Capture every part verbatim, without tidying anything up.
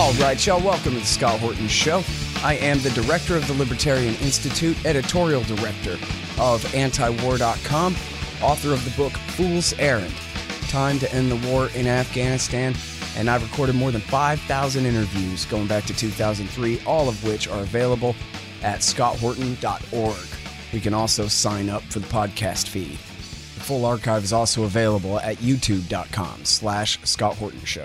All right, y'all, welcome to the Scott Horton Show. I am the director of the Libertarian Institute, editorial director of anti war dot com, author of the book Fool's Errand, Time to End the War in Afghanistan, and I've recorded more than five thousand interviews going back to two thousand three, all of which are available at scott horton dot org. You can also sign up for the podcast feed. The full archive is also available at youtube dot com slash Scott Horton Show.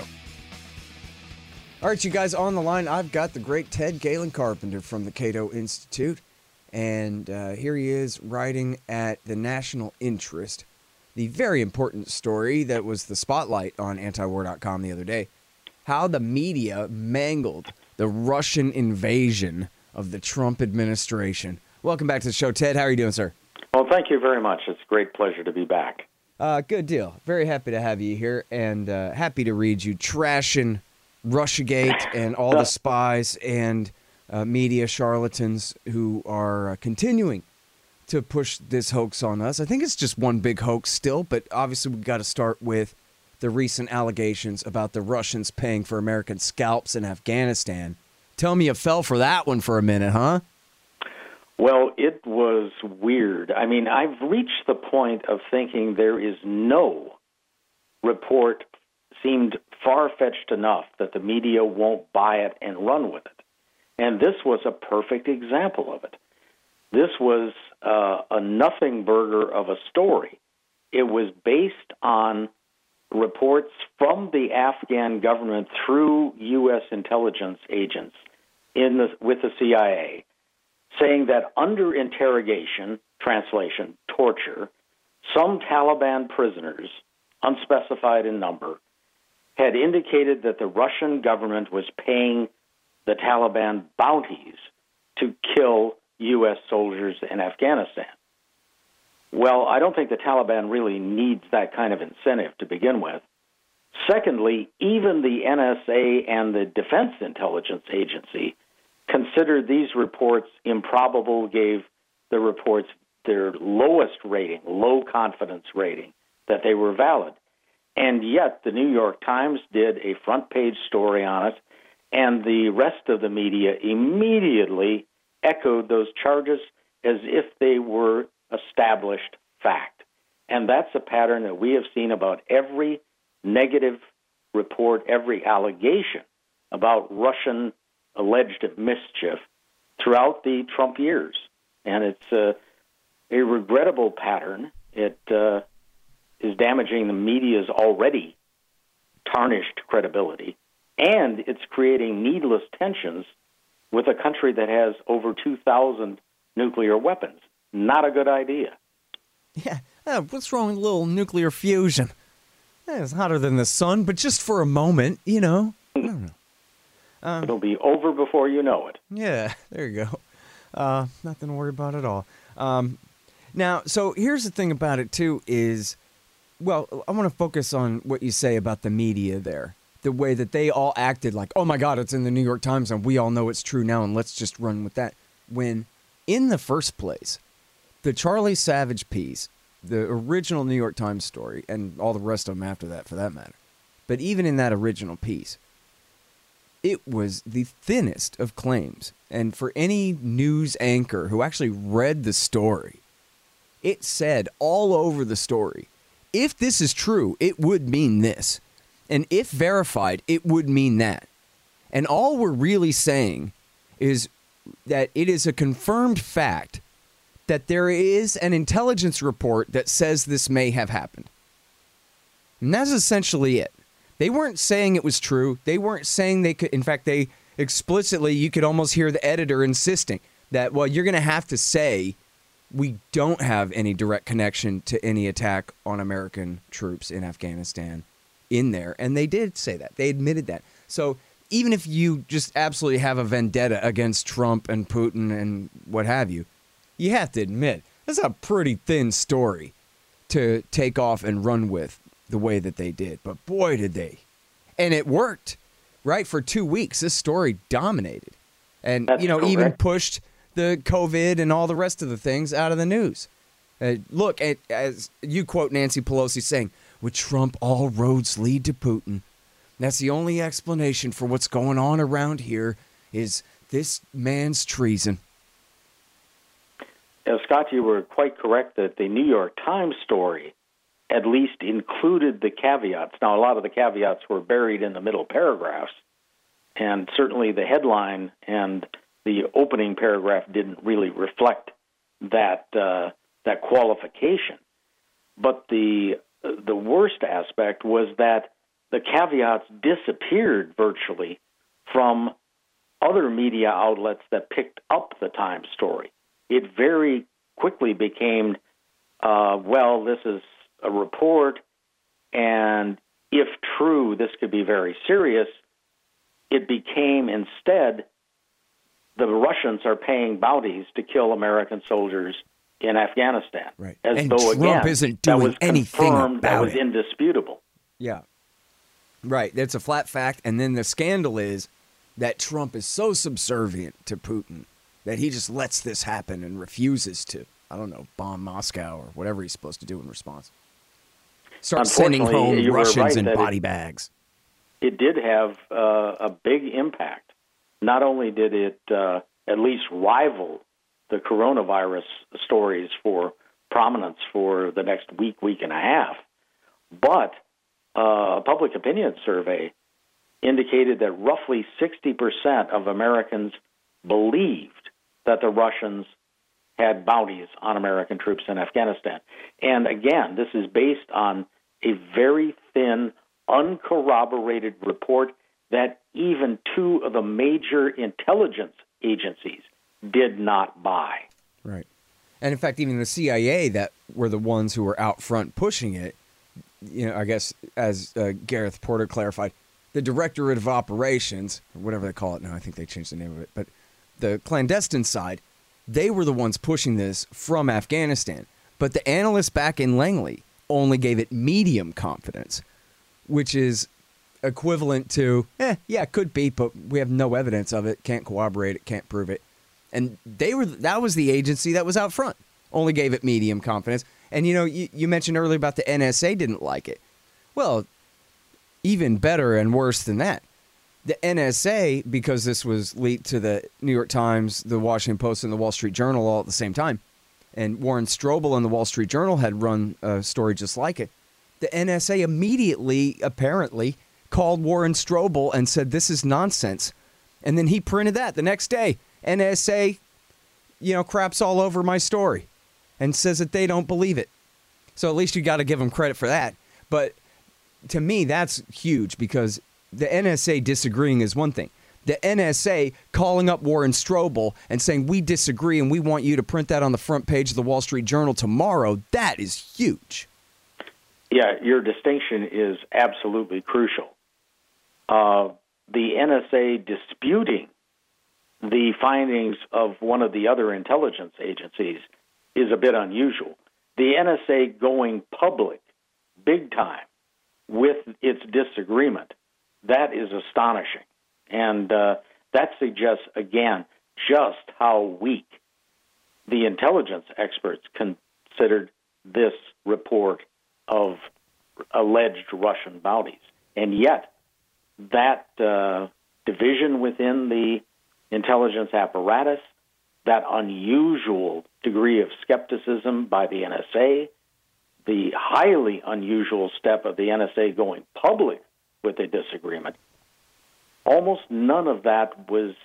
All right, you guys, on the line, I've got the great Ted Galen Carpenter from the Cato Institute, and uh, here he is writing at the National Interest, the very important story that was the spotlight on anti war dot com the other day, how the media mangled the Russian invasion of the Trump administration. Welcome back to the show, Ted. How are you doing, sir? Well, thank you very much. It's a great pleasure to be back. Uh, good deal. Very happy to have you here, and uh, happy to read you trashing Russiagate and all the spies and uh, media charlatans who are uh, continuing to push this hoax on us. I think it's just one big hoax still, but obviously we've got to start with the recent allegations about the Russians paying for American scalps in Afghanistan. Tell me you fell for that one for a minute, huh? Well, it was weird. I mean, I've reached the point of thinking there is no report seemed far-fetched enough that the media won't buy it and run with it. And this was a perfect example of it. This was uh, a nothing burger of a story. It was based on reports from the Afghan government through U S intelligence agents in the, with the C I A, saying that under interrogation, translation, torture, some Taliban prisoners, unspecified in number, had indicated that the Russian government was paying the Taliban bounties to kill U S soldiers in Afghanistan. Well, I don't think the Taliban really needs that kind of incentive to begin with. Secondly, even the N S A and the Defense Intelligence Agency considered these reports improbable, gave the reports their lowest rating, low confidence rating, that they were valid. And yet the New York Times did a front-page story on it, and the rest of the media immediately echoed those charges as if they were established fact. And that's a pattern that we have seen about every negative report, every allegation about Russian alleged mischief throughout the Trump years. And it's a, a regrettable pattern. It uh, is damaging the media's already tarnished credibility, and it's creating needless tensions with a country that has over two thousand nuclear weapons. Not a good idea. Yeah, uh, what's wrong with a little nuclear fusion? Yeah, it's hotter than the sun, but just for a moment, you know. I don't know. Um, It'll be over before you know it. Yeah, there you go. Uh, nothing to worry about at all. Um, now, so here's the thing about it, too, is, well, I want to focus on what you say about the media there. The way that they all acted like, oh, my God, it's in the New York Times, and we all know it's true now, and let's just run with that. When, in the first place, the Charlie Savage piece, the original New York Times story, and all the rest of them after that, for that matter, but even in that original piece, it was the thinnest of claims. And for any news anchor who actually read the story, it said all over the story, if this is true, it would mean this. And if verified, it would mean that. And all we're really saying is that it is a confirmed fact that there is an intelligence report that says this may have happened. And that's essentially it. They weren't saying it was true. They weren't saying they could. In fact, they explicitly, you could almost hear the editor insisting that, well, you're going to have to say we don't have any direct connection to any attack on American troops in Afghanistan in there. And they did say that. They admitted that. So even if you just absolutely have a vendetta against Trump and Putin and what have you, you have to admit, that's a pretty thin story to take off and run with the way that they did. But boy, did they. And it worked, right? For two weeks, this story dominated. And, That's you know, correct. even pushed the COVID and all the rest of the things out of the news. Uh, look, at, as you quote Nancy Pelosi saying, with Trump, all roads lead to Putin. That's the only explanation for what's going on around here is this man's treason. Now, Scott, you were quite correct that the New York Times story at least included the caveats. Now, a lot of the caveats were buried in the middle paragraphs, and certainly the headline and the opening paragraph didn't really reflect that uh, that qualification. But the the worst aspect was that the caveats disappeared virtually from other media outlets that picked up the Times story. It very quickly became, uh, well, this is a report, and if true, this could be very serious. It became instead, the Russians are paying bounties to kill American soldiers in Afghanistan. Right. As and though, Trump again, isn't that doing was anything confirmed, about that was it. indisputable. Yeah. Right. That's a flat fact. And then the scandal is that Trump is so subservient to Putin that he just lets this happen and refuses to, I don't know, bomb Moscow or whatever he's supposed to do in response. Start sending home you were Russians right in that body it- bags. It did have uh, a big impact. Not only did it uh, at least rival the coronavirus stories for prominence for the next week, week and a half, but uh, a public opinion survey indicated that roughly sixty percent of Americans believed that the Russians had bounties on American troops in Afghanistan. And again, this is based on a very thin, uncorroborated report that even two of the major intelligence agencies did not buy. Right. And in fact, even the C I A that were the ones who were out front pushing it, you know, I guess, as uh, Gareth Porter clarified, the Directorate of Operations, or whatever they call it now, I think they changed the name of it, but the clandestine side, they were the ones pushing this from Afghanistan. But the analysts back in Langley only gave it medium confidence, which is equivalent to, eh, yeah, could be, but we have no evidence of it, can't corroborate it, can't prove it. And they were that was the agency that was out front, only gave it medium confidence. And, you know, you, you mentioned earlier about the N S A didn't like it. Well, even better and worse than that. The N S A, because this was leaked to the New York Times, the Washington Post, and the Wall Street Journal all at the same time, and Warren Strobel and the Wall Street Journal had run a story just like it, the N S A immediately, apparently, called Warren Strobel and said, this is nonsense. And then he printed that the next day. N S A, you know, craps all over my story and says that they don't believe it. So at least you got to give them credit for that. But to me, that's huge because the N S A disagreeing is one thing. The N S A calling up Warren Strobel and saying, we disagree and we want you to print that on the front page of the Wall Street Journal tomorrow, that is huge. Yeah, your distinction is absolutely crucial. Uh, the N S A disputing the findings of one of the other intelligence agencies is a bit unusual. The N S A going public big time with its disagreement, that is astonishing. And uh, that suggests, again, just how weak the intelligence experts considered this report of alleged Russian bounties. And yet, that uh, division within the intelligence apparatus, that unusual degree of skepticism by the N S A, the highly unusual step of the N S A going public with a disagreement, almost none of that was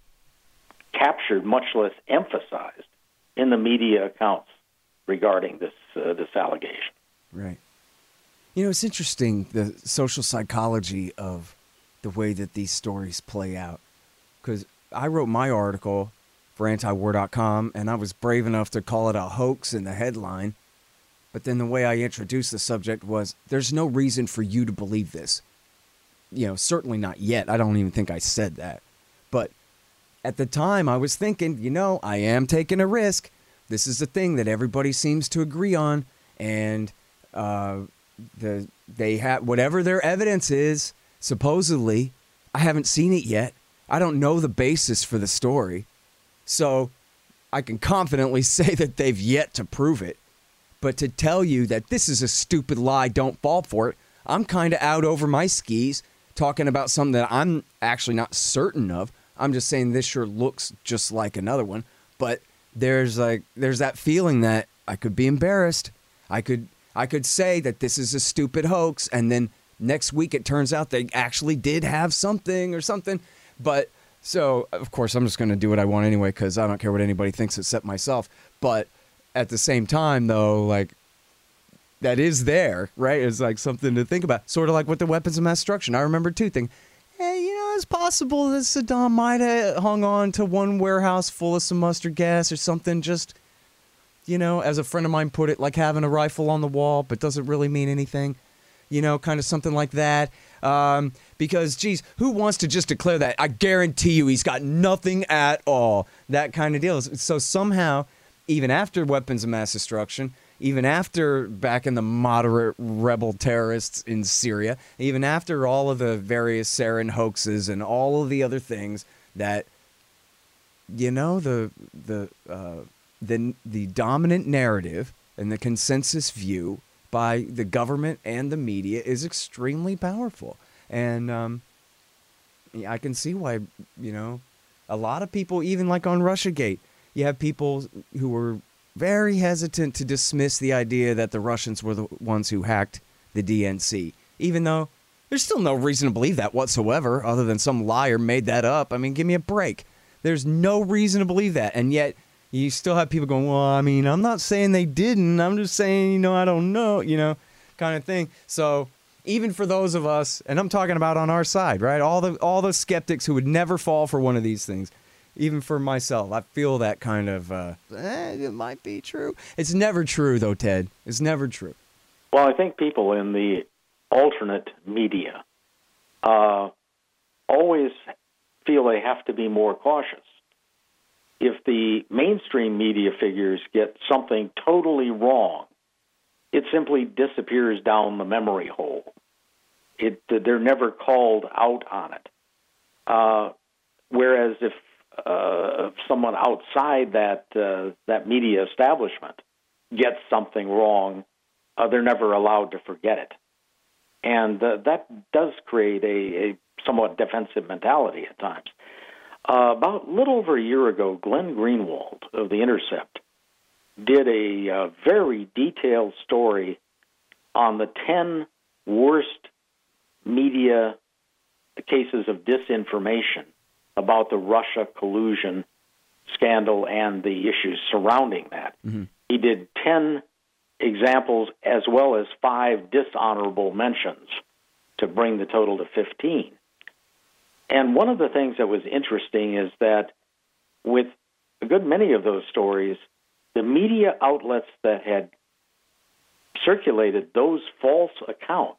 captured, much less emphasized, in the media accounts regarding this uh, this allegation. Right. You know, it's interesting, the social psychology of the way that these stories play out. Because I wrote my article for anti war dot com, and I was brave enough to call it a hoax in the headline. But then the way I introduced the subject was, there's no reason for you to believe this. You know, certainly not yet. I don't even think I said that. But at the time, I was thinking, you know, I am taking a risk. This is the thing that everybody seems to agree on. And uh, the they have whatever their evidence is, supposedly, I haven't seen it yet. I don't know the basis for the story. So I can confidently say that they've yet to prove it. But to tell you that this is a stupid lie, don't fall for it, I'm kind of out over my skis talking about something that I'm actually not certain of. I'm just saying this sure looks just like another one. But there's like there's that feeling that I could be embarrassed. I could I could say that this is a stupid hoax, and then next week it turns out they actually did have something or something. But so, of course, I'm just going to do what I want anyway because I don't care what anybody thinks except myself. But at the same time, though, like, that is there, right? It's like something to think about. Sort of like with the weapons of mass destruction. I remember, too, thinking, hey, you know, it's possible that Saddam might have hung on to one warehouse full of some mustard gas or something. Just, you know, as a friend of mine put it, like having a rifle on the wall, but doesn't really mean anything. You know, kind of something like that. Um, because, geez, who wants to just declare that? I guarantee you he's got nothing at all. That kind of deal. So somehow, even after weapons of mass destruction, even after back in the moderate rebel terrorists in Syria, even after all of the various sarin hoaxes and all of the other things that, you know, the the uh, the the dominant narrative and the consensus view by the government and the media is extremely powerful. And um, I can see why, you know, a lot of people, even like on Russiagate, you have people who were very hesitant to dismiss the idea that the Russians were the ones who hacked the D N C, even though there's still no reason to believe that whatsoever, other than some liar made that up. I mean, give me a break. There's no reason to believe that. And yet you still have people going, well, I mean, I'm not saying they didn't. I'm just saying, you know, I don't know, you know, kind of thing. So even for those of us, and I'm talking about on our side, right, all the all the skeptics who would never fall for one of these things, even for myself, I feel that kind of, uh, eh, it might be true. It's never true, though, Ted. It's never true. Well, I think people in the alternate media uh, always feel they have to be more cautious. If the mainstream media figures get something totally wrong, it simply disappears down the memory hole. It, they're never called out on it. Uh, whereas if uh, someone outside that uh, that media establishment gets something wrong, uh, they're never allowed to forget it. And uh, that does create a, a somewhat defensive mentality at times. Uh, about a little over a year ago, Glenn Greenwald of The Intercept did a uh, very detailed story on the ten worst media cases of disinformation about the Russia collusion scandal and the issues surrounding that. Mm-hmm. He did ten examples as well as five dishonorable mentions to bring the total to fifteen. And one of the things that was interesting is that with a good many of those stories, the media outlets that had circulated those false accounts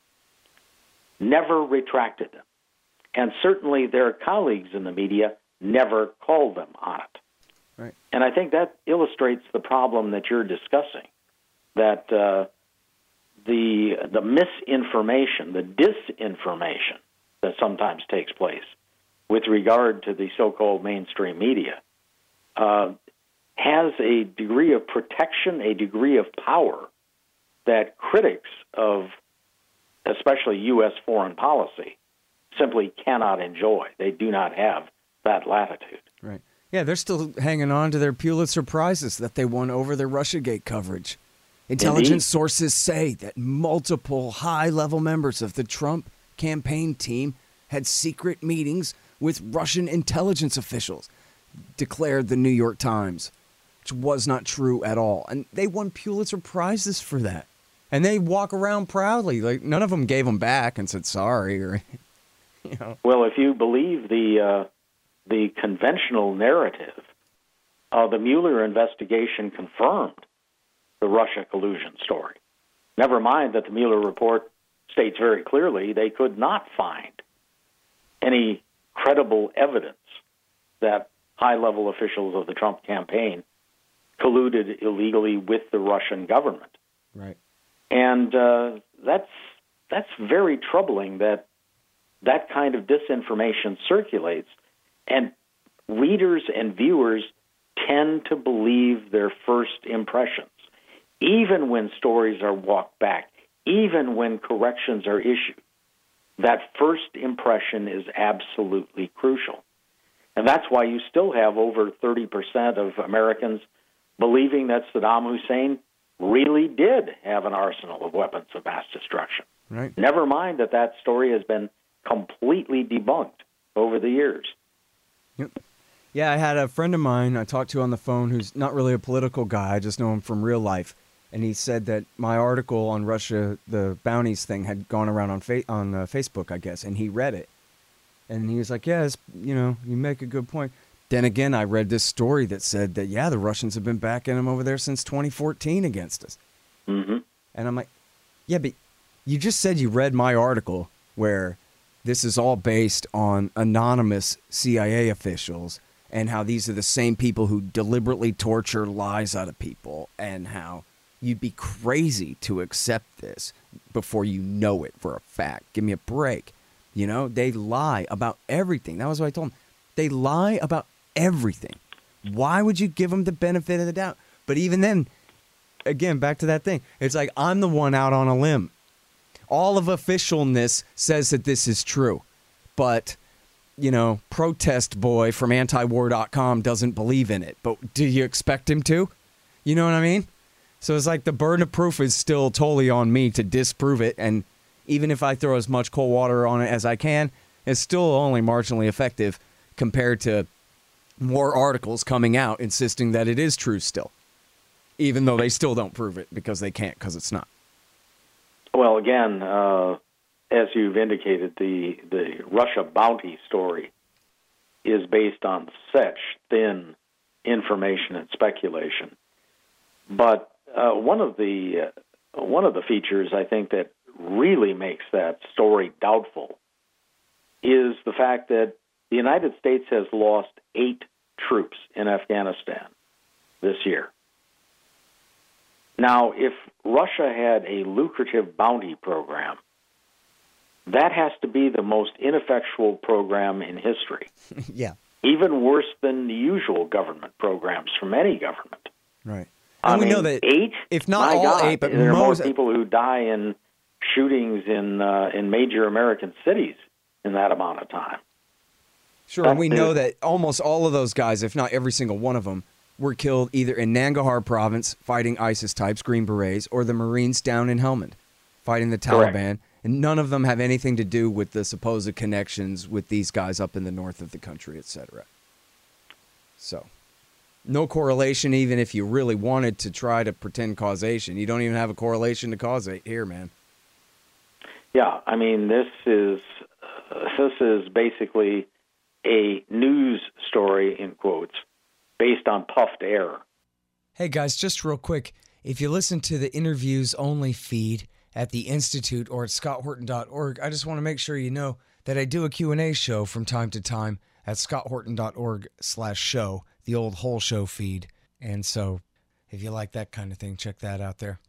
never retracted them. And certainly their colleagues in the media never called them on it. Right. And I think that illustrates the problem that you're discussing, that uh, the the misinformation, the disinformation that sometimes takes place with regard to the so-called mainstream media uh, has a degree of protection, a degree of power that critics of especially U S foreign policy simply cannot enjoy. They do not have that latitude. Right. Yeah, they're still hanging on to their Pulitzer Prizes that they won over their Russiagate coverage. Intelligence Indeed. sources say that multiple high-level members of the Trump campaign team had secret meetings with Russian intelligence officials, declared the New York Times, which was not true at all. And they won Pulitzer Prizes for that. And they walk around proudly. Like, none of them gave them back and said sorry. or, you know. Well, if you believe the uh, the conventional narrative, uh, the Mueller investigation confirmed the Russia collusion story. Never mind that the Mueller report states very clearly they could not find any credible evidence that high-level officials of the Trump campaign colluded illegally with the Russian government. Right. And uh, that's that's very troubling that that kind of disinformation circulates, and readers and viewers tend to believe their first impressions, even when stories are walked back, even when corrections are issued. That first impression is absolutely crucial. And that's why you still have over thirty percent of Americans believing that Saddam Hussein really did have an arsenal of weapons of mass destruction. Right. Never mind that that story has been completely debunked over the years. Yep. Yeah, I had a friend of mine I talked to on the phone who's not really a political guy. I just know him from real life. And he said that my article on Russia, the bounties thing, had gone around on fa- on uh, Facebook, I guess, and he read it. And he was like, yeah, it's, you know, you make a good point. Then again, I read this story that said that, yeah, the Russians have been backing them over there since twenty fourteen against us. Mm-hmm. And I'm like, yeah, but you just said you read my article where this is all based on anonymous C I A officials and how these are the same people who deliberately torture lies out of people and how you'd be crazy to accept this before you know it for a fact. Give me a break. You know, they lie about everything. That was what I told them. They lie about everything. Why would you give them the benefit of the doubt? But even then, again, back to that thing. It's like I'm the one out on a limb. All of officialness says that this is true. But, you know, protest boy from anti war dot com doesn't believe in it. But do you expect him to? You know what I mean? So it's like the burden of proof is still totally on me to disprove it. And even if I throw as much cold water on it as I can, it's still only marginally effective compared to more articles coming out insisting that it is true still, even though they still don't prove it because they can't, because it's not. Well, again, uh, as you've indicated, the, the Russia bounty story is based on such thin information and speculation. But uh, one of the uh, one of the features I think that really makes that story doubtful is the fact that the United States has lost eight troops in Afghanistan this year. Now, if Russia had a lucrative bounty program, that has to be the most ineffectual program in history. Yeah. Even worse than the usual government programs from any government. Right. I And we mean, know that eight? if not My all God, eight, but there most are more people who die in shootings in uh, in major American cities in that amount of time. Sure, and we know that almost all of those guys, if not every single one of them, were killed either in Nangarhar province fighting ISIS types, Green Berets, or the Marines down in Helmand fighting the Taliban. Correct. And none of them have anything to do with the supposed connections with these guys up in the north of the country, et cetera. So, no correlation, even if you really wanted to try to pretend causation. You don't even have a correlation to causate here, man. Yeah, I mean, this is uh, this is basically a news story, in quotes, based on puffed air. Hey guys, just real quick, if you listen to the interviews only feed at the Institute or at scott horton dot org, I just want to make sure you know that I do a Q and A show from time to time at scott horton dot org slash show, the old whole show feed. And so if you like that kind of thing, check that out there.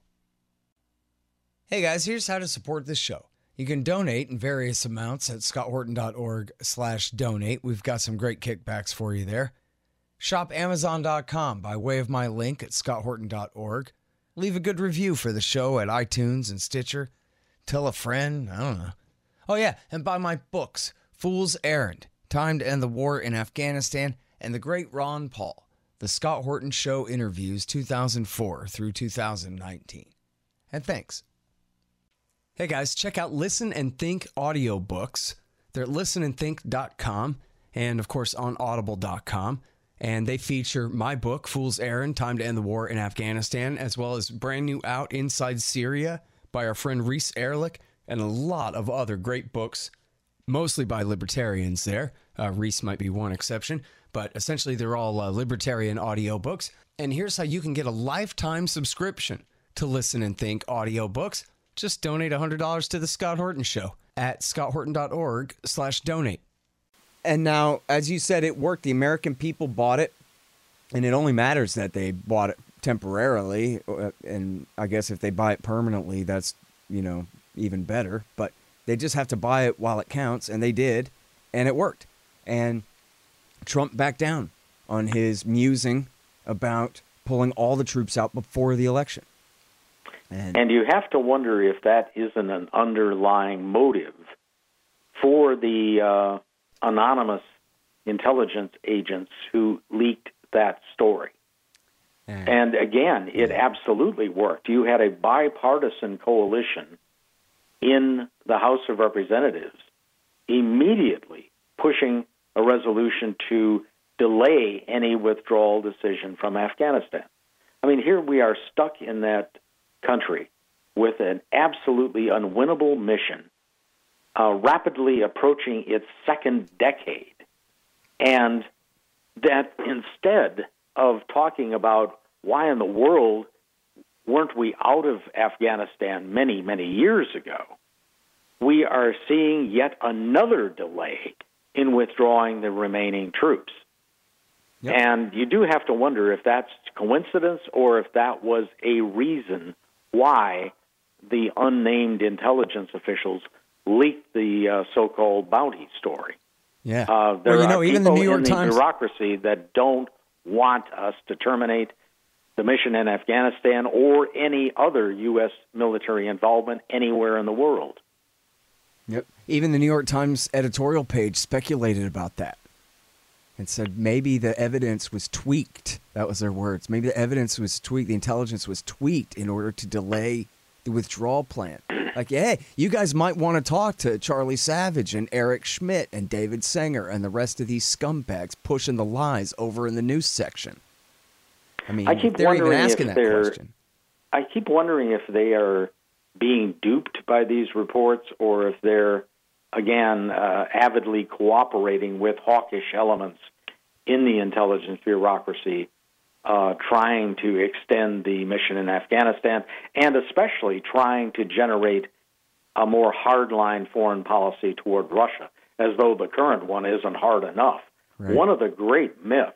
Hey guys, here's how to support this show. You can donate in various amounts at scott horton dot org slash donate. We've got some great kickbacks for you there. Shop amazon dot com by way of my link at scott horton dot org. Leave a good review for the show at iTunes and Stitcher. Tell a friend, I don't know. Oh yeah, and buy my books, Fool's Errand, Time to End the War in Afghanistan, and The Great Ron Paul, The Scott Horton Show Interviews two thousand four through two thousand nineteen. And thanks. Hey guys, check out Listen and Think audiobooks. They're at listen and think dot com and, of course, on audible dot com. And they feature my book, Fool's Errand, Time to End the War in Afghanistan, as well as brand new out Inside Syria by our friend Reese Ehrlich, and a lot of other great books, mostly by libertarians there. Uh, Reese might be one exception, but essentially they're all uh, libertarian audiobooks. And here's how you can get a lifetime subscription to Listen and Think audiobooks. Just donate one hundred dollars to The Scott Horton Show at scott horton dot org slash donate. And now, as you said, it worked. The American people bought it, and it only matters that they bought it temporarily. And I guess if they buy it permanently, that's, you know, even better. But they just have to buy it while it counts, and they did, and it worked. And Trump backed down on his musing about pulling all the troops out before the election. And, and you have to wonder if that isn't an underlying motive for the uh, anonymous intelligence agents who leaked that story. And, and again, it yeah. absolutely worked. You had a bipartisan coalition in the House of Representatives immediately pushing a resolution to delay any withdrawal decision from Afghanistan. I mean, here we are stuck in that country with an absolutely unwinnable mission, uh, rapidly approaching its second decade, and that instead of talking about why in the world weren't we out of Afghanistan many, many years ago, we are seeing yet another delay in withdrawing the remaining troops. Yep. And you do have to wonder if that's coincidence or if that was a reason why the unnamed intelligence officials leaked the uh, so-called bounty story. Yeah. Uh, there well, you are know, even the people New York in the Times bureaucracy that don't want us to terminate the mission in Afghanistan or any other U S military involvement anywhere in the world. Yep. Even the New York Times editorial page speculated about that and said maybe the evidence was tweaked. That was their words. Maybe the evidence was tweaked, the intelligence was tweaked in order to delay the withdrawal plan. Like, hey, you guys might want to talk to Charlie Savage and Eric Schmidt and David Sanger and the rest of these scumbags pushing the lies over in the news section. I mean, I keep they're even wondering asking if that they're, question. I keep wondering if they are being duped by these reports or if they're, again, uh, avidly cooperating with hawkish elements in the intelligence bureaucracy, uh, trying to extend the mission in Afghanistan, and especially trying to generate a more hardline foreign policy toward Russia, as though the current one isn't hard enough. Right. One of the great myths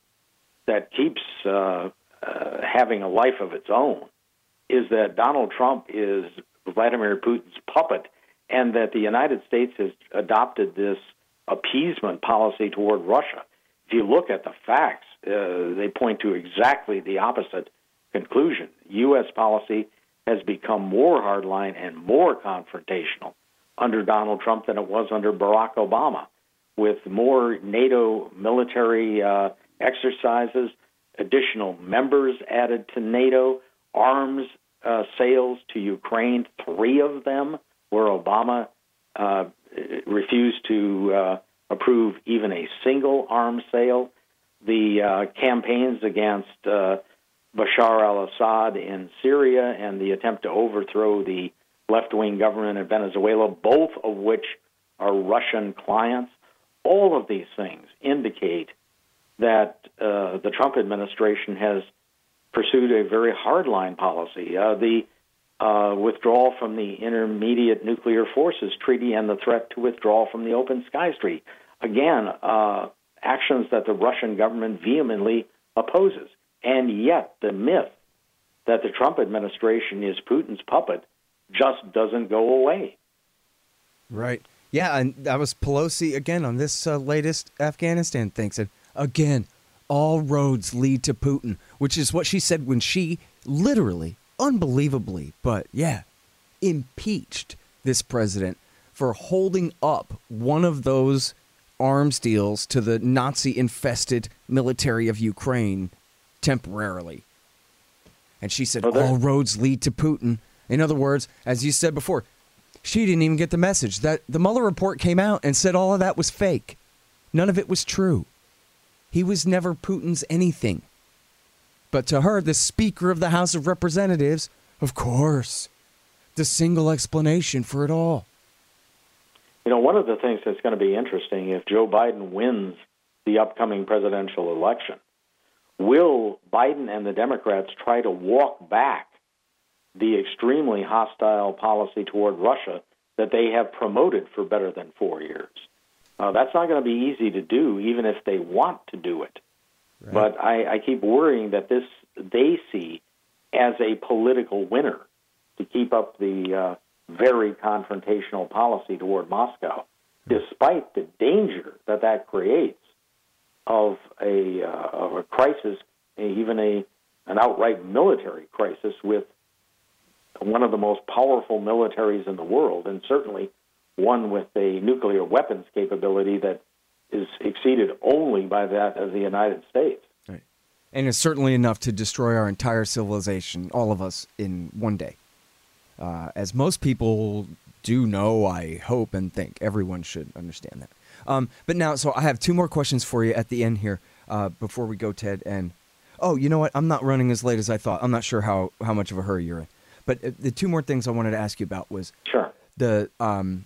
that keeps uh, uh, having a life of its own is that Donald Trump is Vladimir Putin's puppet, and that the United States has adopted this appeasement policy toward Russia. If you look at the facts, uh, they point to exactly the opposite conclusion. U S policy has become more hardline and more confrontational under Donald Trump than it was under Barack Obama, with more NATO military uh, exercises, additional members added to NATO, arms uh, sales to Ukraine, three of them, where Obama uh, refused to uh, approve even a single arms sale. The uh, campaigns against uh, Bashar al-Assad in Syria and the attempt to overthrow the left-wing government in Venezuela, both of which are Russian clients. All of these things indicate that uh, the Trump administration has pursued a very hardline policy. Uh, the uh, withdrawal from the Intermediate Nuclear Forces Treaty and the threat to withdraw from the Open Skies Treaty. Again, uh, actions that the Russian government vehemently opposes. And yet the myth that the Trump administration is Putin's puppet just doesn't go away. Right. Yeah, and that was Pelosi again on this uh, latest Afghanistan thing. Said, again, all roads lead to Putin, which is what she said when she literally, unbelievably, but yeah, impeached this president for holding up one of those arms deals to the Nazi-infested military of Ukraine temporarily. And she said, well, all roads lead to Putin. In other words, as you said before, she didn't even get the message that the Mueller report came out and said all of that was fake. None of it was true. He was never Putin's anything. But to her, the Speaker of the House of Representatives, of course, the single explanation for it all. You know, one of the things that's going to be interesting, if Joe Biden wins the upcoming presidential election, will Biden and the Democrats try to walk back the extremely hostile policy toward Russia that they have promoted for better than four years? Uh, that's not going to be easy to do, even if they want to do it. Right. But I, I keep worrying that this they see as a political winner to keep up the uh, very confrontational policy toward Moscow, despite the danger that that creates of a uh, of a crisis, even a an outright military crisis with one of the most powerful militaries in the world, and certainly one with a nuclear weapons capability that is exceeded only by that of the United States. Right. And it's certainly enough to destroy our entire civilization, all of us, in one day. Uh, as most people do know, I hope and think. Everyone should understand that. Um, but now, so I have two more questions for you at the end here uh, before we go, Ted. And, oh, you know what? I'm not running as late as I thought. I'm not sure how, how much of a hurry you're in. But uh, the two more things I wanted to ask you about was sure. the um,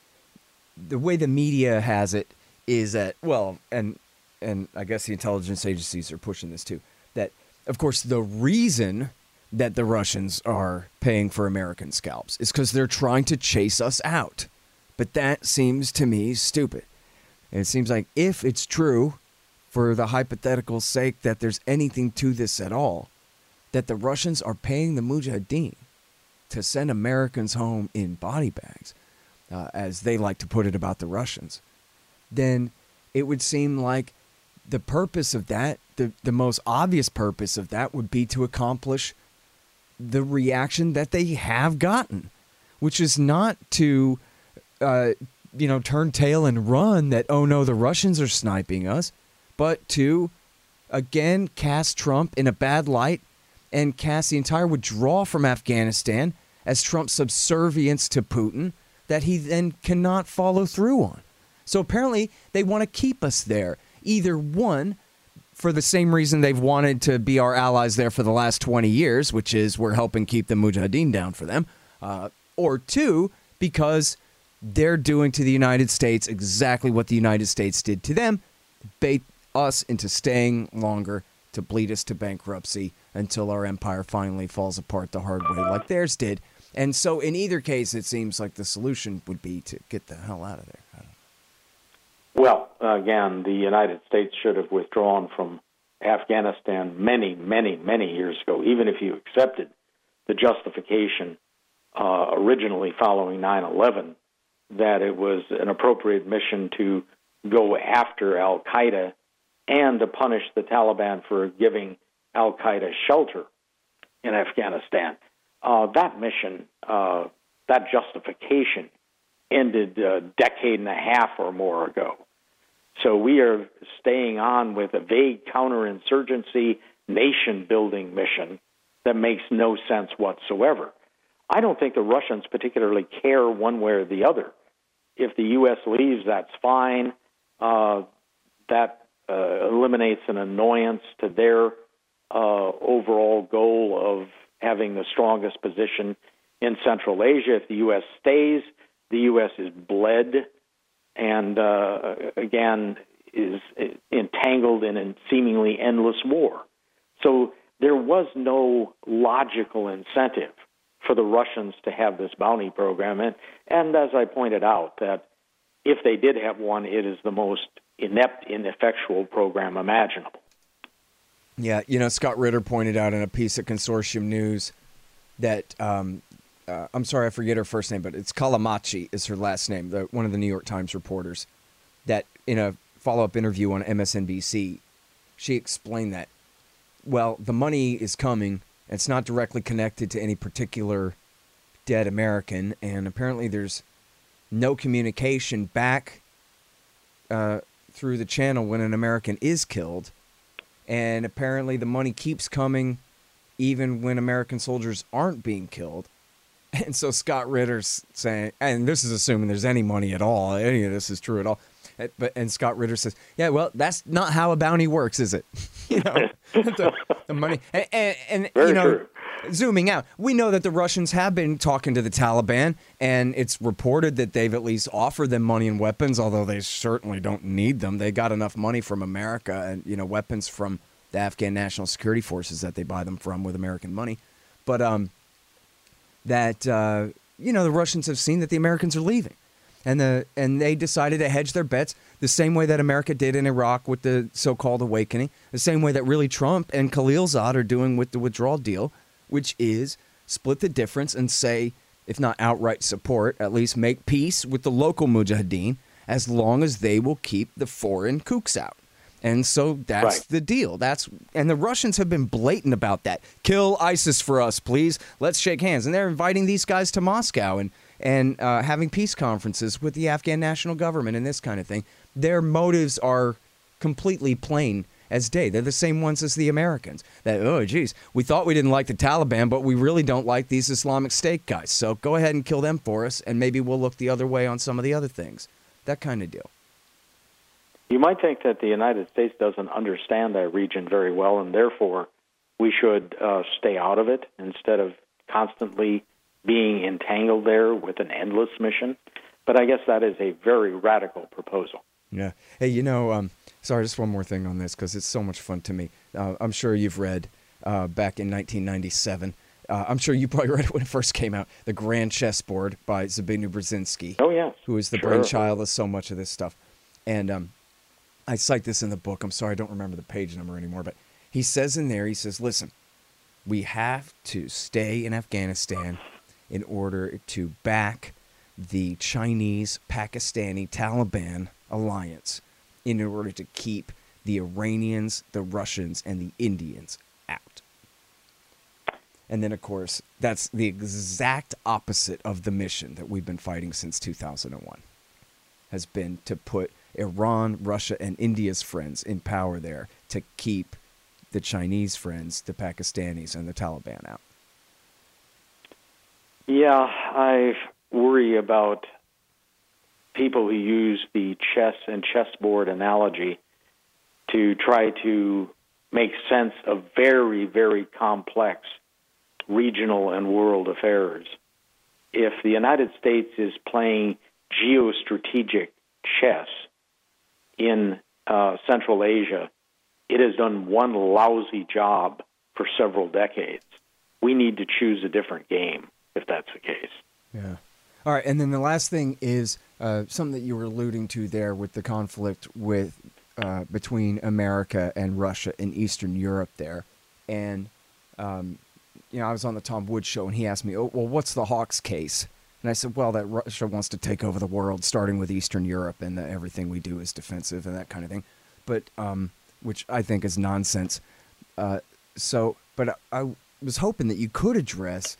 the way the media has it is that, well, and and I guess the intelligence agencies are pushing this too, that, of course, the reason that the Russians are paying for American scalps is because they're trying to chase us out. But that seems to me stupid. And it seems like if it's true, for the hypothetical sake that there's anything to this at all, that the Russians are paying the Mujahideen to send Americans home in body bags, uh, as they like to put it about the Russians, then it would seem like the purpose of that, the, the most obvious purpose of that would be to accomplish the reaction that they have gotten, which is not to, uh, you know, turn tail and run that, oh no, the Russians are sniping us, but to, again, cast Trump in a bad light and cast the entire withdrawal from Afghanistan as Trump's subservience to Putin that he then cannot follow through on. So apparently they want to keep us there. Either one, for the same reason they've wanted to be our allies there for the last twenty years, which is we're helping keep the Mujahideen down for them, uh, or two, because they're doing to the United States exactly what the United States did to them, bait us into staying longer to bleed us to bankruptcy until our empire finally falls apart the hard way like theirs did. And so in either case, it seems like the solution would be to get the hell out of there. I don't know. Well, again, the United States should have withdrawn from Afghanistan many, many, many years ago, even if you accepted the justification uh, originally following nine eleven that it was an appropriate mission to go after al-Qaeda and to punish the Taliban for giving al-Qaeda shelter in Afghanistan. Uh, that mission, uh, that justification, ended a decade and a half or more ago. So we are staying on with a vague counterinsurgency nation-building mission that makes no sense whatsoever. I don't think the Russians particularly care one way or the other. If the U S leaves, that's fine. Uh, that uh, eliminates an annoyance to their uh, overall goal of having the strongest position in Central Asia. If the U S stays, the U S is bled and, uh, again, is entangled in a seemingly endless war. So there was no logical incentive for the Russians to have this bounty program. And, and as I pointed out, that if they did have one, it is the most inept, ineffectual program imaginable. Yeah, you know, Scott Ritter pointed out in a piece at Consortium News that, um, uh, I'm sorry, I forget her first name, but it's Calamachi is her last name, the, one of the New York Times reporters, that in a follow-up interview on M S N B C, she explained that, well, the money is coming. It's not directly connected to any particular dead American, and apparently there's no communication back uh, through the channel when an American is killed. And apparently the money keeps coming even when American soldiers aren't being killed. And so Scott Ritter's saying, and this is assuming there's any money at all, any of this is true at all. But and Scott Ritter says, yeah, well, that's not how a bounty works, is it? you know, the, the money. And, and, and you know, true. Zooming out, we know that the Russians have been talking to the Taliban, and it's reported that they've at least offered them money and weapons, although they certainly don't need them. They got enough money from America and, you know, weapons from the Afghan National Security Forces that they buy them from with American money. But um, that, uh, you know, the Russians have seen that the Americans are leaving. And the and they decided to hedge their bets the same way that America did in Iraq with the so-called awakening, the same way that really Trump and Khalilzad are doing with the withdrawal deal, which is split the difference and say, if not outright support, at least make peace with the local Mujahideen as long as they will keep the foreign kooks out. And so that's right. the deal. That's and the Russians have been blatant about that. Kill ISIS for us, please. Let's shake hands. And they're inviting these guys to Moscow. And and uh, having peace conferences with the Afghan national government and this kind of thing. Their motives are completely plain as day. They're the same ones as the Americans. That, oh, geez, we thought we didn't like the Taliban, but we really don't like these Islamic State guys. So go ahead and kill them for us, and maybe we'll look the other way on some of the other things. That kind of deal. You might think that the United States doesn't understand that region very well, and therefore we should uh, stay out of it instead of constantly being entangled there with an endless mission. But I guess that is a very radical proposal. Yeah. Hey, you know, um, sorry, just one more thing on this because it's so much fun to me. Uh, I'm sure you've read uh, back in nineteen ninety-seven. Uh, I'm sure you probably read it when it first came out, The Grand Chessboard by Zbigniew Brzezinski. Oh, yes. Who is the Sure. brainchild of so much of this stuff. And um, I cite this in the book. I'm sorry, I don't remember the page number anymore. But he says in there, he says, listen, we have to stay in Afghanistan in order to back the Chinese-Pakistani Taliban alliance in order to keep the Iranians, the Russians, and the Indians out. And then, of course, that's the exact opposite of the mission that we've been fighting since two thousand one, has been to put Iran, Russia, and India's friends in power there to keep the Chinese friends, the Pakistanis, and the Taliban out. Yeah, I worry about people who use the chess and chessboard analogy to try to make sense of very, very complex regional and world affairs. If the United States is playing geostrategic chess in uh, Central Asia, it has done one lousy job for several decades. We need to choose a different game if that's the case. Yeah. All right, and then the last thing is uh, something that you were alluding to there with the conflict with uh, between America and Russia in Eastern Europe there. And, um, you know, I was on the Tom Woods show, and he asked me, oh, well, what's the Hawks case? And I said, well, that Russia wants to take over the world, starting with Eastern Europe, and that everything we do is defensive and that kind of thing. But, um, which I think is nonsense. Uh, so, but I, I was hoping that you could address,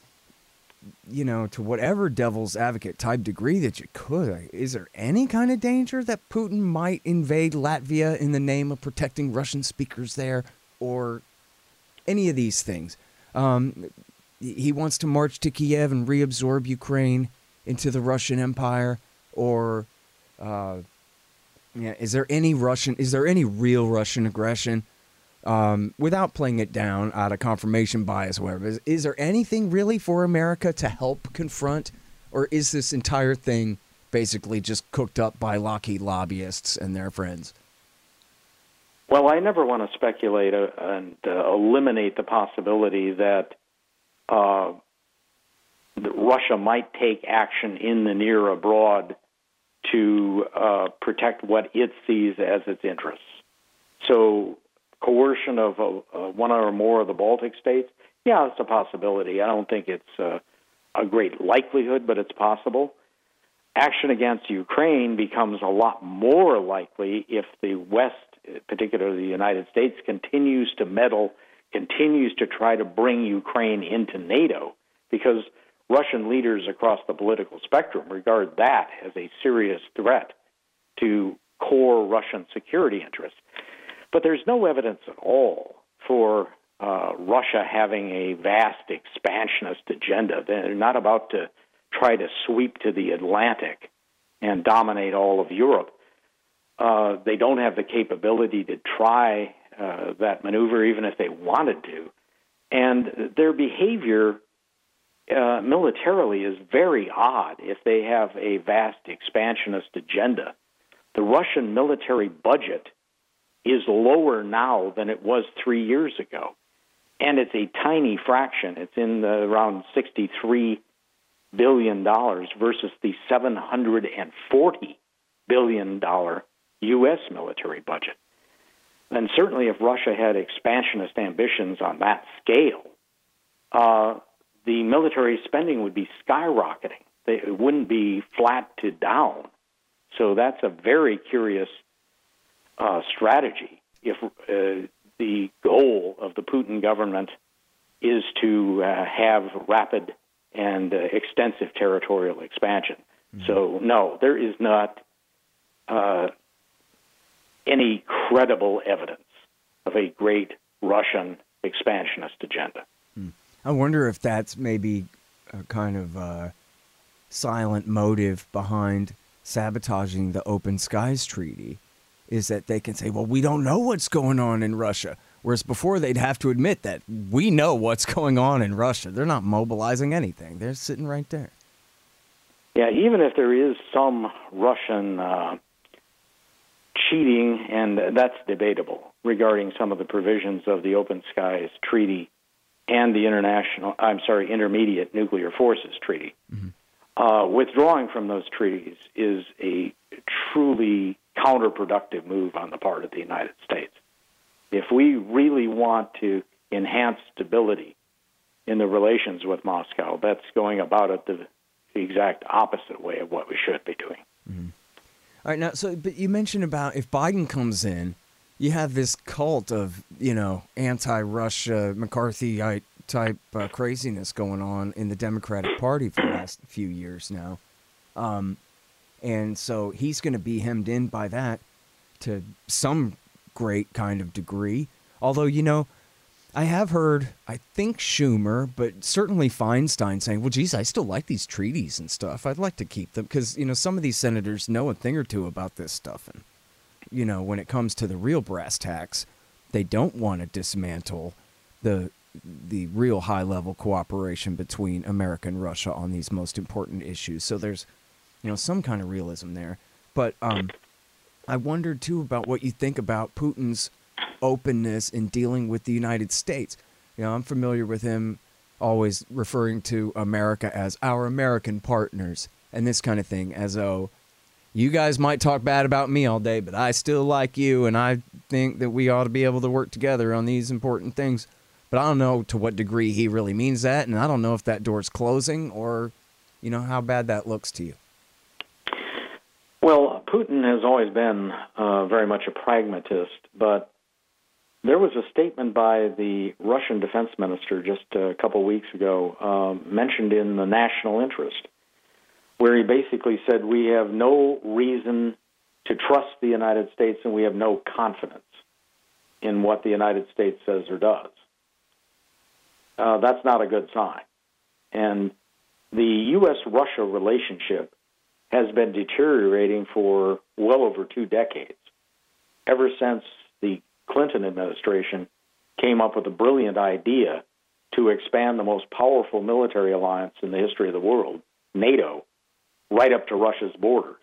you know, to whatever devil's advocate type degree that you could, is there any kind of danger that Putin might invade Latvia in the name of protecting Russian speakers there, or any of these things? Um, he wants to march to Kiev and reabsorb Ukraine into the Russian Empire, or uh, yeah, is there any Russian, is there any real Russian aggression? Um, without playing it down out of confirmation bias, or whatever, is, is there anything really for America to help confront, or is this entire thing basically just cooked up by Lockheed lobbyists and their friends? Well, I never want to speculate uh, and uh, eliminate the possibility that uh, Russia might take action in the near abroad to uh, protect what it sees as its interests. So coercion of uh, uh, one or more of the Baltic states, yeah, it's a possibility. I don't think it's uh, a great likelihood, but it's possible. Action against Ukraine becomes a lot more likely if the West, particularly the United States, continues to meddle, continues to try to bring Ukraine into NATO, because Russian leaders across the political spectrum regard that as a serious threat to core Russian security interests. But there's no evidence at all for uh, Russia having a vast expansionist agenda. They're not about to try to sweep to the Atlantic and dominate all of Europe. Uh, they don't have the capability to try uh, that maneuver, even if they wanted to. And their behavior uh, militarily is very odd if they have a vast expansionist agenda. The Russian military budget is lower now than it was three years ago. And it's a tiny fraction. It's in the, around sixty-three billion dollars versus the seven hundred forty billion dollars U S military budget. And certainly if Russia had expansionist ambitions on that scale, uh, the military spending would be skyrocketing. They, it wouldn't be flat to down. So that's a very curious Uh, strategy if uh, the goal of the Putin government is to uh, have rapid and uh, extensive territorial expansion. Mm-hmm. So, no, there is not uh, any credible evidence of a great Russian expansionist agenda. Mm. I wonder if that's maybe a kind of uh, silent motive behind sabotaging the Open Skies Treaty, is that they can say, well, we don't know what's going on in Russia. Whereas before they'd have to admit that we know what's going on in Russia. They're not mobilizing anything. They're sitting right there. Yeah, even if there is some Russian uh, cheating, and that's debatable, regarding some of the provisions of the Open Skies Treaty and the international, I'm sorry, Intermediate Nuclear Forces Treaty. Mm-hmm. Uh, withdrawing from those treaties is a truly counterproductive move on the part of the United States. If we really want to enhance stability in the relations with Moscow, that's going about it the, the exact opposite way of what we should be doing. Mm-hmm. All right, now, so, but you mentioned about if Biden comes in, you have this cult of, you know, anti-Russia, McCarthyite type uh, craziness going on in the Democratic Party for the last few years now. Um, and so he's going to be hemmed in by that to some great kind of degree. Although, you know, I have heard, I think Schumer, but certainly Feinstein saying, well, geez, I still like these treaties and stuff. I'd like to keep them because, you know, some of these senators know a thing or two about this stuff. And, you know, when it comes to the real brass tacks, they don't want to dismantle the the real high-level cooperation between America and Russia on these most important issues. So there's, you know, some kind of realism there. But um, I wondered, too, about what you think about Putin's openness in dealing with the United States. You know, I'm familiar with him always referring to America as our American partners and this kind of thing, as though you guys might talk bad about me all day, but I still like you, and I think that we ought to be able to work together on these important things. But I don't know to what degree he really means that, and I don't know if that door's closing or, you know, how bad that looks to you. Well, Putin has always been uh, very much a pragmatist, but there was a statement by the Russian defense minister just a couple weeks ago uh, mentioned in the National Interest, where he basically said we have no reason to trust the United States and we have no confidence in what the United States says or does. Uh, that's not a good sign. And the U S Russia relationship has been deteriorating for well over two decades, ever since the Clinton administration came up with a brilliant idea to expand the most powerful military alliance in the history of the world, NATO, right up to Russia's borders.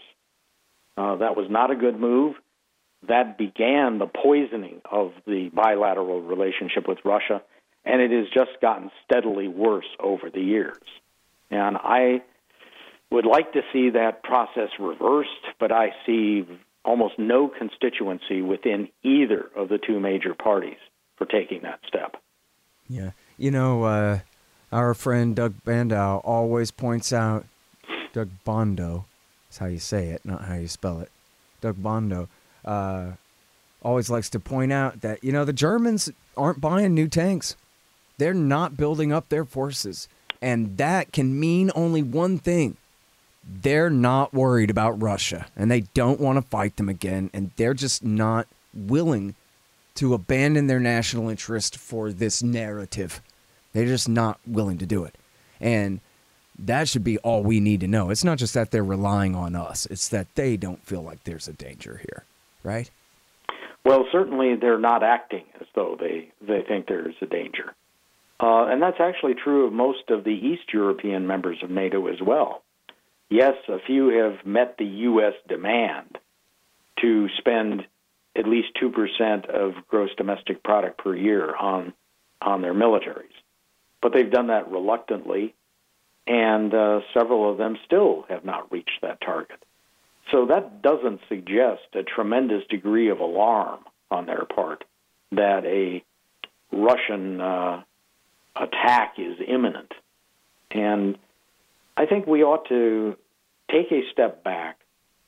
Uh, that was not a good move. That began the poisoning of the bilateral relationship with Russia, and it has just gotten steadily worse over the years. And I would like to see that process reversed, but I see almost no constituency within either of the two major parties for taking that step. Yeah. You know, uh, our friend Doug Bandow always points out, Doug Bondo is how you say it, not how you spell it. Doug Bondo uh, always likes to point out that, you know, the Germans aren't buying new tanks. They're not building up their forces. And that can mean only one thing. They're not worried about Russia, and they don't want to fight them again, and they're just not willing to abandon their national interest for this narrative. They're just not willing to do it. And that should be all we need to know. It's not just that they're relying on us. It's that they don't feel like there's a danger here, right? Well, certainly they're not acting as though they, they think there's a danger. Uh, and that's actually true of most of the East European members of NATO as well. Yes, a few have met the U S demand to spend at least two percent of gross domestic product per year on, on their militaries. But they've done that reluctantly, and uh, several of them still have not reached that target. So that doesn't suggest a tremendous degree of alarm on their part that a Russian uh, attack is imminent. And I think we ought to take a step back,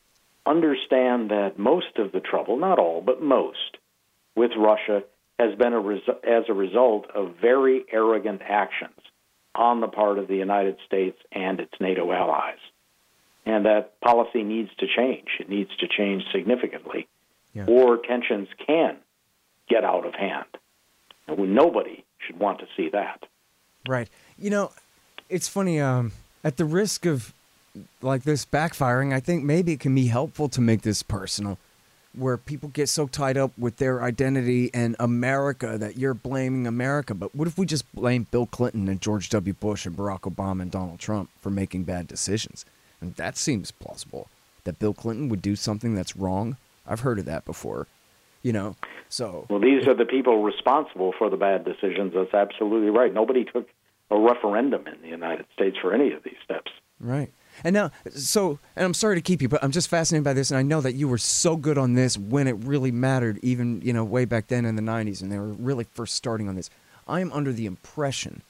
understand that most of the trouble, not all, but most, with Russia has been a res- as a result of very arrogant actions on the part of the United States and its NATO allies. And that policy needs to change. It needs to change significantly, yeah. or tensions can get out of hand. And nobody should want to see that. Right. You know, it's funny, um, at the risk of like this backfiring, I think maybe it can be helpful to make this personal, where people get so tied up with their identity and America that you're blaming America. But what if we just blame Bill Clinton and George W. Bush and Barack Obama and Donald Trump for making bad decisions? And that seems plausible, that Bill Clinton would do something that's wrong. I've heard of that before, you know, so. Well, these are the people responsible for the bad decisions. That's absolutely right. Nobody took a referendum in the United States for any of these steps. Right. And now, so, and I'm sorry to keep you, but I'm just fascinated by this, and I know that you were so good on this when it really mattered, even, you know, way back then in the nineties, and they were really first starting on this. I am under the impression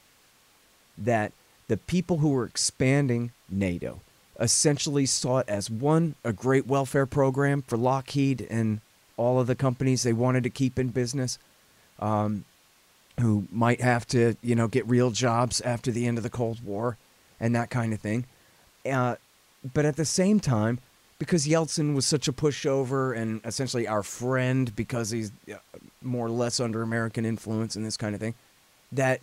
that the people who were expanding NATO essentially saw it as, one, a great welfare program for Lockheed and all of the companies they wanted to keep in business, um, who might have to, you know, get real jobs after the end of the Cold War and that kind of thing. Uh, but at the same time, because Yeltsin was such a pushover and essentially our friend because he's more or less under American influence and this kind of thing, that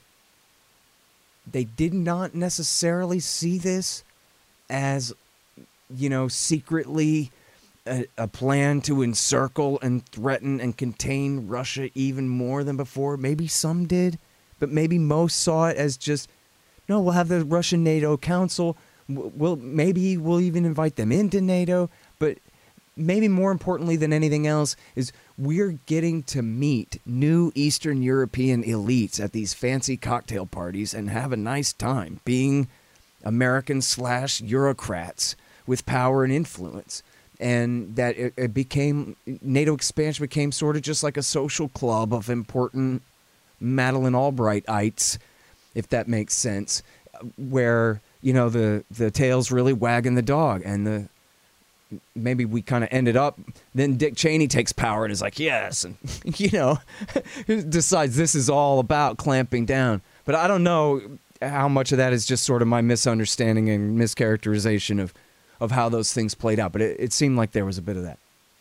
they did not necessarily see this as, you know, secretly a, a plan to encircle and threaten and contain Russia even more than before. Maybe some did, but maybe most saw it as just, no, we'll have the Russian NATO Council. We'll, maybe we'll even invite them into NATO. But maybe more importantly than anything else is we're getting to meet new Eastern European elites at these fancy cocktail parties and have a nice time being American slash Eurocrats with power and influence. And that it, it became, NATO expansion became sort of just like a social club of important Madeleine Albrightites, if that makes sense, where, you know, the, the tail's really wagging the dog. And the maybe we kind of ended up, then Dick Cheney takes power and is like, yes, and, you know, decides this is all about clamping down. But I don't know how much of that is just sort of my misunderstanding and mischaracterization of, of how those things played out. But it, it seemed like there was a bit of that.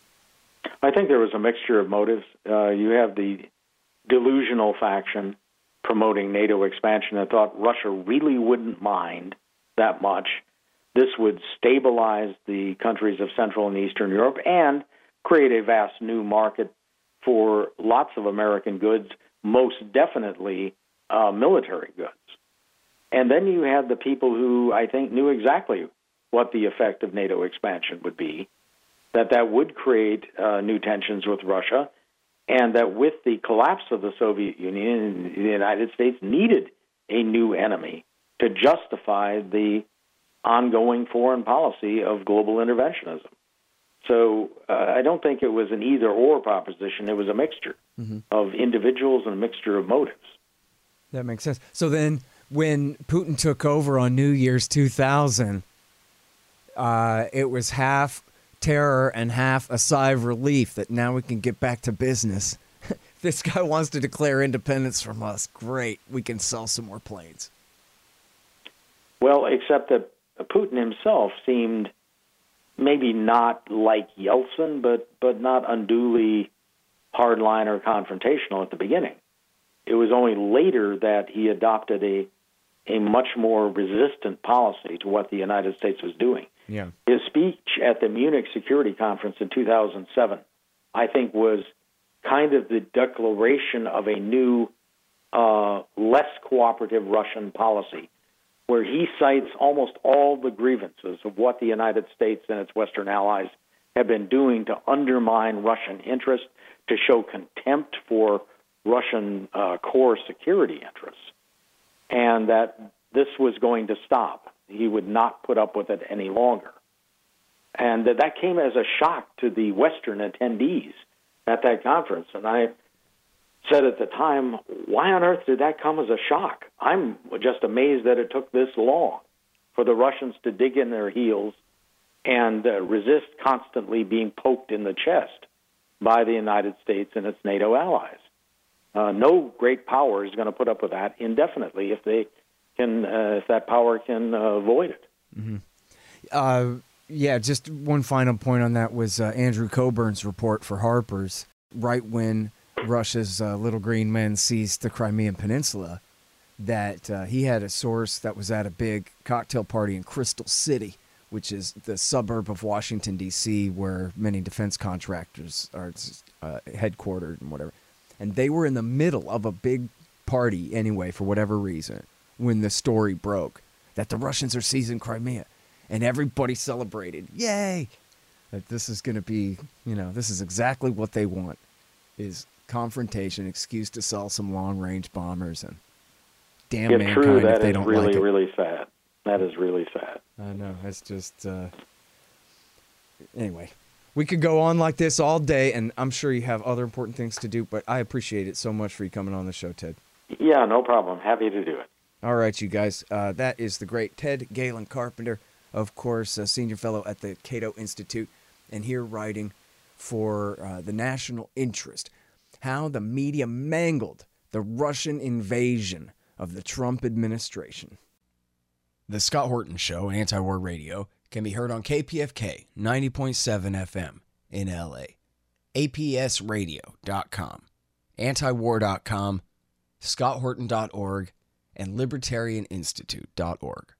I think there was a mixture of motives. Uh, you have the delusional faction promoting NATO expansion that thought Russia really wouldn't mind that much. This would stabilize the countries of Central and Eastern Europe and create a vast new market for lots of American goods, most definitely uh, military goods. And then you had the people who I think knew exactly what the effect of NATO expansion would be, that that would create uh, new tensions with Russia, and that with the collapse of the Soviet Union, the United States needed a new enemy to justify the ongoing foreign policy of global interventionism. So uh, I don't think it was an either-or proposition. It was a mixture mm-hmm. of individuals and a mixture of motives. That makes sense. So then when Putin took over on New Year's two thousand, uh, it was half terror and half a sigh of relief that now we can get back to business. This guy wants to declare independence from us. Great. We can sell some more planes. Well, except that Putin himself seemed maybe not like Yeltsin, but, but not unduly hardline or confrontational at the beginning. It was only later that he adopted a a much more resistant policy to what the United States was doing. Yeah. His speech at the Munich Security Conference in two thousand seven, I think, was kind of the declaration of a new, uh, less cooperative Russian policy, where he cites almost all the grievances of what the United States and its Western allies have been doing to undermine Russian interest, to show contempt for Russian uh, core security interests, and that this was going to stop. He would not put up with it any longer. And that, that came as a shock to the Western attendees at that conference. And I said at the time, why on earth did that come as a shock? I'm just amazed that it took this long for the Russians to dig in their heels and uh, resist constantly being poked in the chest by the United States and its NATO allies. Uh, no great power is going to put up with that indefinitely if they can, uh, if that power can uh, avoid it. Mm-hmm. Uh, yeah, just one final point on that was uh, Andrew Coburn's report for Harper's. Right when Russia's uh, little green men seized the Crimean Peninsula, that uh, he had a source that was at a big cocktail party in Crystal City, which is the suburb of Washington, D C, where many defense contractors are uh, headquartered and whatever. And they were in the middle of a big party anyway, for whatever reason, when the story broke that the Russians are seizing Crimea. And everybody celebrated. Yay! That this is going to be, you know, this is exactly what they want, is confrontation, excuse to sell some long-range bombers, and damn if mankind true, if that they is don't really, like it. really sad. That is really sad. I know. It's just, uh... anyway, we could go on like this all day, and I'm sure you have other important things to do, but I appreciate it so much for you coming on the show, Ted. Yeah, no problem. Happy to do it. All right, you guys. Uh, that is the great Ted Galen Carpenter, of course, a senior fellow at the Cato Institute, and here writing for uh, the National Interest, how the media mangled the Russian invasion of the Trump administration. The Scott Horton Show, Anti-War Radio, can be heard on K P F K ninety point seven F M in L A, A P S radio dot com, antiwar dot com, scott horton dot org, and libertarian institute dot org.